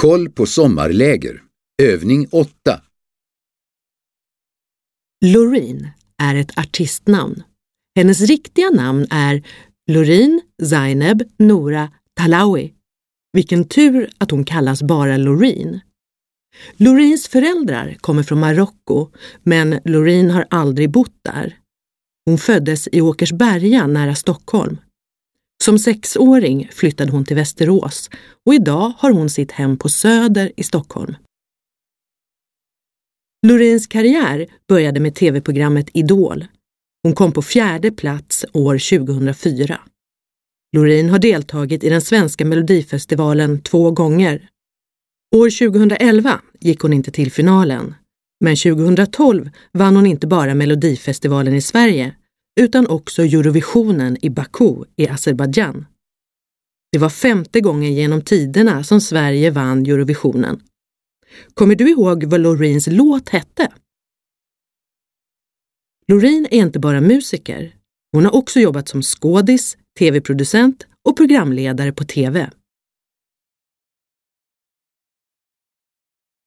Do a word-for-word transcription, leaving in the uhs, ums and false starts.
Koll på sommarläger. Övning åtta. Loreen är ett artistnamn. Hennes riktiga namn är Loreen Zainab Noura Talawi. Vilken tur att hon kallas bara Loreen. Loreens föräldrar kommer från Marocko, men Loreen har aldrig bott där. Hon föddes i Åkersberga nära Stockholm. Som sexåring flyttade hon till Västerås och idag har hon sitt hem på Söder i Stockholm. Loreens karriär började med tv-programmet Idol. Hon kom på fjärde plats år tjugohundrafyra. Loreen har deltagit i den svenska Melodifestivalen två gånger. År tjugohundraelva gick hon inte till finalen, men tjugohundratolv vann hon inte bara Melodifestivalen i Sverige utan också Eurovisionen i Baku i Azerbaijan. Det var femte gången genom tiderna som Sverige vann Eurovisionen. Kommer du ihåg vad Loreens låt hette? Loreen är inte bara musiker. Hon har också jobbat som skådis, tv-producent och programledare på tv.